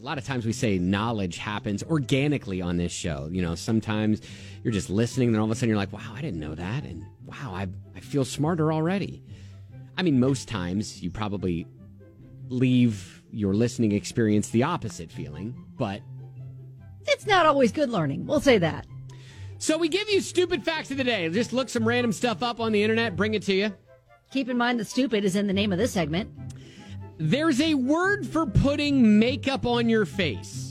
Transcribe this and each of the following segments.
lot of times we say knowledge happens organically on this show. You know, sometimes you're just listening, and then all of a sudden you're like, wow, I didn't know that. And wow, I feel smarter already. I mean, most times you probably leave your listening experience the opposite feeling, but it's not always good learning. We'll say that. So we give you stupid facts of the day. Just look some random stuff up on the internet, bring it to you. Keep in mind that stupid is in the name of this segment. There's a word for putting makeup on your face.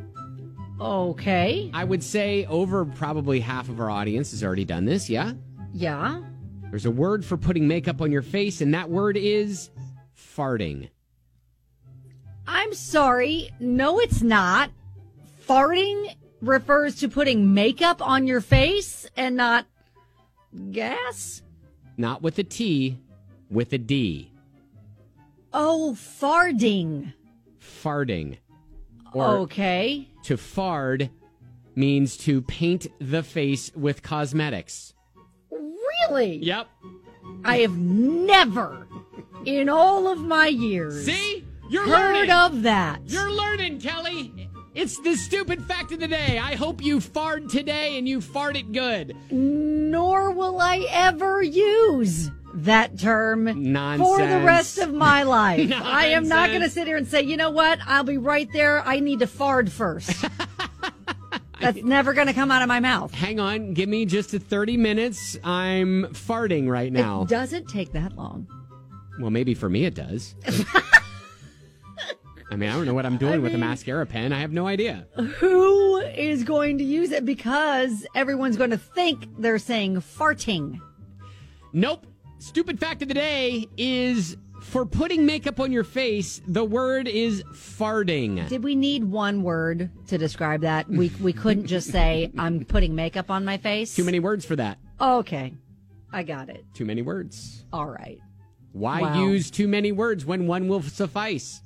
Okay. I would say over probably half of our audience has already done this, yeah? Yeah. There's a word for putting makeup on your face, and that word is farting. I'm sorry. No, it's not. Farting refers to putting makeup on your face and not gas? Not with a T, with a D. Oh, farding. Farting. Or okay. To fard means to paint the face with cosmetics. Really? Yep. I have never, in all of my years, See? You're heard learning. of that. You're learning, Kelly. It's the stupid fact of the day. I hope you fart today and you fart it good. Nor will I ever use that term Nonsense. for the rest of my life. Nonsense. I am not going to sit here and say, you know what? I'll be right there. I need to fart first. That's never going to come out of my mouth. Hang on. Give me just 30 minutes. I'm farting right now. It doesn't take that long. Well, maybe for me it does. I mean, I don't know what I'm doing with a mascara pen. I have no idea. Who is going to use it? Because everyone's going to think they're saying farting. Nope. Stupid fact of the day is for putting makeup on your face, the word is farting. Did we need one word to describe that? We couldn't just say, I'm putting makeup on my face? Too many words for that. Okay. I got it. Too many words. All right. Why use too many words when one will suffice?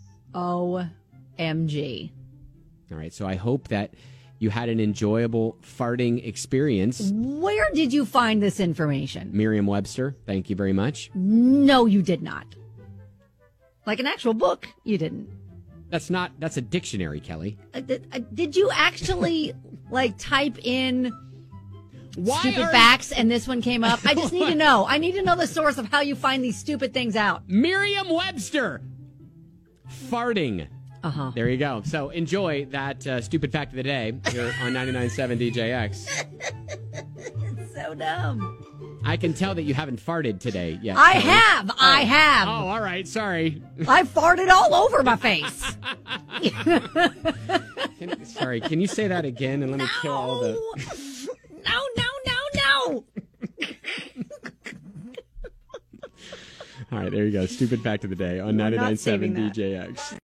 OMG. All right, so I hope that you had an enjoyable farting experience. Where did you find this information? Merriam-Webster, thank you very much. No, you did not. Like an actual book, you didn't. That's a dictionary, Kelly. Did you actually, type in stupid facts and this one came up? I just need to know. I need to know the source of how you find these stupid things out. Merriam-Webster. Farting. Uh-huh. There you go. So enjoy that stupid fact of the day here on 99.7 DJX. It's so dumb. I can tell that you haven't farted today yet. I have. Oh, all right. Sorry. I farted all over my face. Sorry. Can you say that again and let me kill all the... No. All right. There you go. Stupid fact of the day on 99.7 DJX.